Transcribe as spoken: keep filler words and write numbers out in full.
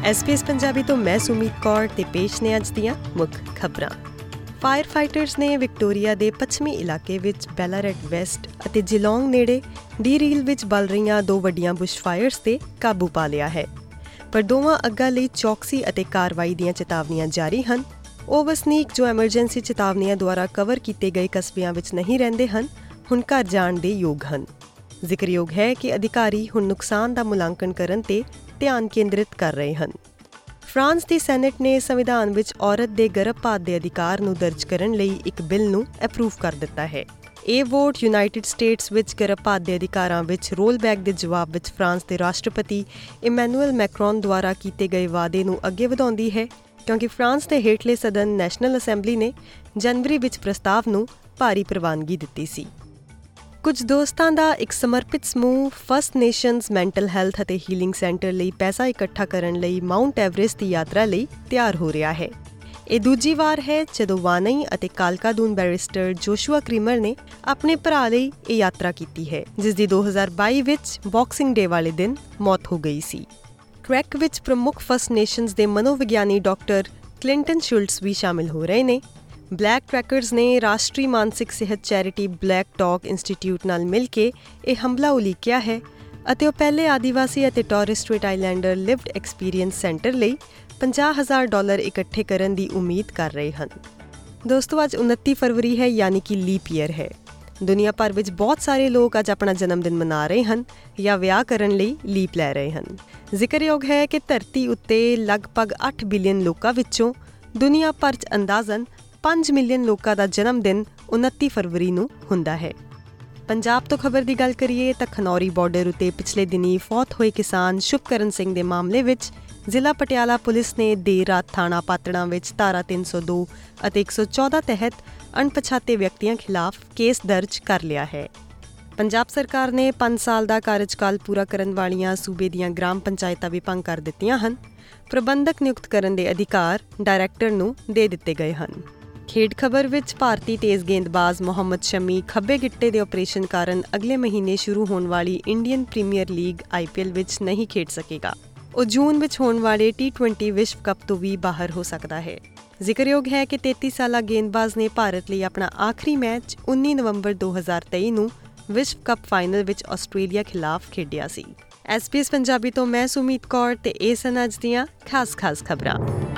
S P S Punjabi ਤੋਂ ਮੈਂ ਸੁਮੀਤ ਕੌਰ ਤੇ ਪੇਸ਼ ਨੇ ਅੱਜ ਦੀਆਂ ਮੁੱਖ ਖਬਰਾਂ। ਫਾਇਰ ਫਾਈਟਰਸ ਨੇ ਵਿਕਟੋਰੀਆ ਦੇ ਪੱਛਮੀ ਇਲਾਕੇ ਵਿੱਚ ਬੈਲਾਰੈਟ ਵੈਸਟ ਅਤੇ ਜਿਲੌਂਗ ਨੇੜੇ ਡੀ ਰੀਲ ਵਿੱਚ ਬਲ ਰਹੀਆਂ ਦੋ ਵੱਡੀਆਂ ਬੁਸ਼ਫਾਇਰਸ 'ਤੇ ਕਾਬੂ ਪਾ ਲਿਆ ਹੈ, ਪਰ ਦੋਵਾਂ ਅੱਗਾਂ ਲਈ ਚੌਕਸੀ ਅਤੇ ਕਾਰਵਾਈ ਦੀਆਂ ਚੇਤਾਵਨੀਆਂ ਜਾਰੀ ਹਨ। ਉਹ ਵਸਨੀਕ ਜੋ ਐਮਰਜੈਂਸੀ ਚੇਤਾਵਨੀਆਂ ਦੁਆਰਾ ਕਵਰ ਕੀਤੇ ਗਏ ਕਸਬਿਆਂ ਵਿੱਚ ਨਹੀਂ ਰਹਿੰਦੇ ਹਨ, ਹੁਣ ਘਰ ਜਾਣ ਦੇ ਯੋਗ ਹਨ। ਜ਼ਿਕਰਯੋਗ ਹੈ ਕਿ ਅਧਿਕਾਰੀ ਹੁਣ ਨੁਕਸਾਨ ਦਾ ਮੁਲਾਂਕਣ ਕਰਨ 'ਤੇ ਧਿਆਨ ਕੇਂਦਰਿਤ ਕਰ ਰਹੇ ਹਨ। ਫਰਾਂਸ ਦੀ ਸੈਨੇਟ ਨੇ ਸੰਵਿਧਾਨ ਵਿੱਚ ਔਰਤ ਦੇ ਗਰਭਪਾਤ ਦੇ ਅਧਿਕਾਰ ਨੂੰ ਦਰਜ ਕਰਨ ਲਈ ਇੱਕ ਬਿੱਲ ਨੂੰ ਅਪਰੂਵ ਕਰ ਦਿੱਤਾ ਹੈ। ਇਹ ਵੋਟ ਯੂਨਾਈਟਿਡ ਸਟੇਟਸ ਵਿੱਚ ਗਰਭਪਾਤ ਦੇ ਅਧਿਕਾਰਾਂ ਵਿੱਚ ਰੋਲਬੈਕ ਦੇ ਜਵਾਬ ਵਿੱਚ ਫਰਾਂਸ ਦੇ ਰਾਸ਼ਟਰਪਤੀ ਇਮੈਨੂਅਲ ਮੈਕਰੋਨ ਦੁਆਰਾ ਕੀਤੇ ਗਏ ਵਾਅਦੇ ਨੂੰ ਅੱਗੇ ਵਧਾਉਂਦੀ ਹੈ, ਕਿਉਂਕਿ ਫਰਾਂਸ ਦੇ ਹੇਠਲੇ ਸਦਨ ਨੈਸ਼ਨਲ ਅਸੈਂਬਲੀ ਨੇ ਜਨਵਰੀ ਵਿੱਚ ਪ੍ਰਸਤਾਵ ਨੂੰ ਭਾਰੀ ਪ੍ਰਵਾਨਗੀ ਦਿੱਤੀ ਸੀ। ਕੁਝ ਦੋਸਤਾਂ ਦਾ ਇੱਕ ਸਮਰਪਿਤ ਸਮੂਹ ਫਸਟ ਨੇਸ਼ਨਜ਼ ਮੈਂਟਲ ਹੈਲਥ ਅਤੇ ਹੀਲਿੰਗ ਸੈਂਟਰ ਲਈ ਪੈਸਾ ਇਕੱਠਾ ਕਰਨ ਲਈ ਮਾਊਂਟ ਐਵਰੈਸਟ ਦੀ ਯਾਤਰਾ ਲਈ ਤਿਆਰ ਹੋ ਰਿਹਾ ਹੈ। ਇਹ ਦੂਜੀ ਵਾਰ ਹੈ ਜਦੋਂ ਵਾਨਈ ਅਤੇ ਕਾਲਕਾਦੂਨ ਬੈਰਿਸਟਰ ਜੋਸ਼ੂਆ ਕ੍ਰੀਮਰ ਨੇ ਆਪਣੇ ਭਰਾ ਲਈ ਇਹ ਯਾਤਰਾ ਕੀਤੀ ਹੈ, ਜਿਸ ਦੀ ਦੋ ਹਜ਼ਾਰ ਬਾਈ ਵਿੱਚ ਬਾਕਸਿੰਗ ਡੇ ਵਾਲੇ ਦਿਨ ਮੌਤ ਹੋ ਗਈ ਸੀ। ਟਰੈਕ ਵਿੱਚ ਪ੍ਰਮੁੱਖ ਫਸਟ ਨੇਸ਼ਨਜ਼ ਦੇ ਮਨੋਵਿਗਿਆਨੀ ਡਾਕਟਰ ਕਲਿੰਟਨ ਸ਼ੁਲਟਸ ਵੀ ਸ਼ਾਮਿਲ ਹੋ ਰਹੇ ਨੇ। ਬਲੈਕ ਟਰੈਕਰਜ਼ ਨੇ ਰਾਸ਼ਟਰੀ ਮਾਨਸਿਕ ਸਿਹਤ ਚੈਰਿਟੀ ਬਲੈਕ ਟਾਕ ਇੰਸਟੀਟਿਊਟ ਨਾਲ ਮਿਲ ਕੇ ਇਹ ਹਮਲਾ ਉਲੀਕਿਆ ਹੈ ਅਤੇ ਉਹ ਪਹਿਲੇ ਆਦੀਵਾਸੀ ਅਤੇ Torres Strait Islander lived experience centre ਲਈ ਪੰਜਾਹ ਹਜ਼ਾਰ ਡਾਲਰ ਇਕੱਠੇ ਕਰਨ ਦੀ ਉਮੀਦ ਕਰ ਰਹੇ ਹਨ। ਦੋਸਤੋ, ਅੱਜ ਉਨੱਤੀ ਫਰਵਰੀ ਹੈ, ਯਾਨੀ ਕਿ ਲੀਪ ਈਅਰ ਹੈ। ਦੁਨੀਆ ਭਰ ਵਿੱਚ ਬਹੁਤ ਸਾਰੇ ਲੋਕ ਅੱਜ ਆਪਣਾ ਜਨਮ ਦਿਨ ਮਨਾ ਰਹੇ ਹਨ ਜਾਂ ਵਿਆਹ ਕਰਨ ਲਈ ਲੀਪ ਲੈ ਰਹੇ ਹਨ। ਜ਼ਿਕਰਯੋਗ ਹੈ ਕਿ ਧਰਤੀ ਉੱਤੇ ਲਗਭਗ ਅੱਠ ਬਿਲੀਅਨ ਲੋਕਾਂ ਵਿੱਚੋਂ ਦੁਨੀਆ ਭਰ 'ਚ ਅੰਦਾਜ਼ਨ ਪੰਜ ਮਿਲੀਅਨ ਲੋਕਾਂ ਦਾ ਜਨਮ ਦਿਨ ਉਨੱਤੀ ਫਰਵਰੀ ਨੂੰ ਹੁੰਦਾ ਹੈ। ਪੰਜਾਬ ਤੋਂ ਖਬਰ ਦੀ ਗੱਲ ਕਰੀਏ ਤਾਂ ਖਨੌਰੀ ਬਾਰਡਰ ਉੱਤੇ ਪਿਛਲੇ ਦਿਨੀਂ ਫੌਤ ਹੋਏ ਕਿਸਾਨ ਸ਼ੁਭਕਰਨ ਸਿੰਘ ਦੇ ਮਾਮਲੇ ਵਿੱਚ ਜ਼ਿਲ੍ਹਾ ਪਟਿਆਲਾ ਪੁਲਿਸ ਨੇ ਦੇਰ ਰਾਤ ਥਾਣਾ ਪਾਤੜਾਂ ਵਿੱਚ ਧਾਰਾ ਤਿੰਨ ਸੌ ਦੋ ਅਤੇ ਇੱਕ ਸੌ ਚੌਦਾਂ ਤਹਿਤ ਅਣਪਛਾਤੇ ਵਿਅਕਤੀਆਂ ਖਿਲਾਫ ਕੇਸ ਦਰਜ ਕਰ ਲਿਆ ਹੈ। ਪੰਜਾਬ ਸਰਕਾਰ ਨੇ ਪੰਜ ਸਾਲ ਦਾ ਕਾਰਜਕਾਲ ਪੂਰਾ ਕਰਨ ਵਾਲੀਆਂ ਸੂਬੇ ਦੀਆਂ ਗ੍ਰਾਮ ਪੰਚਾਇਤਾਂ ਵੀ ਭੰਗ ਕਰ ਦਿੱਤੀਆਂ ਹਨ। ਪ੍ਰਬੰਧਕ ਨਿਯੁਕਤ ਕਰਨ ਦੇ ਅਧਿਕਾਰ ਡਾਇਰੈਕਟਰ ਨੂੰ ਦੇ ਦਿੱਤੇ ਗਏ ਹਨ। ਖੇਡ ਖਬਰ ਵਿੱਚ ਭਾਰਤੀ ਤੇਜ਼ ਗੇਂਦਬਾਜ਼ ਮੁਹੰਮਦ ਸ਼ਮੀ ਖੱਬੇ ਗਿੱਟੇ ਦੇ ਆਪਰੇਸ਼ਨ ਕਾਰਨ ਅਗਲੇ ਮਹੀਨੇ ਸ਼ੁਰੂ ਹੋਣ ਵਾਲੀ Indian Premier League I P L ਵਿੱਚ ਨਹੀਂ ਖੇਡ ਸਕੇਗਾ। ਉਹ ਜੂਨ ਵਿੱਚ ਹੋਣ ਵਾਲੇ ਟੀ ਟਵੈਂਟੀ ਵਿਸ਼ਵ ਕੱਪ ਤੋਂ ਵੀ ਬਾਹਰ ਹੋ ਸਕਦਾ ਹੈ। ਜ਼ਿਕਰਯੋਗ ਹੈ ਕਿ ਤੇਤੀ ਸਾਲਾ ਗੇਂਦਬਾਜ਼ ਨੇ ਭਾਰਤ ਲਈ ਆਪਣਾ ਆਖਰੀ ਮੈਚ ਉੱਨੀ ਨਵੰਬਰ ਦੋ ਹਜ਼ਾਰ ਤੇਈ ਨੂੰ ਵਿਸ਼ਵ ਕੱਪ ਫਾਈਨਲ ਵਿੱਚ ਆਸਟ੍ਰੇਲੀਆ ਖਿਲਾਫ ਖੇਡਿਆ ਸੀ। ਐਸ ਪੀ ਐਸ ਪੰਜਾਬੀ ਤੋਂ ਮੈਂ ਸੁਮੀਤ ਕੌਰ ਤੇ ਇਹ ਸਨ ਅੱਜ ਦੀਆਂ ਖਾਸ ਖਾਸ ਖਬਰਾਂ।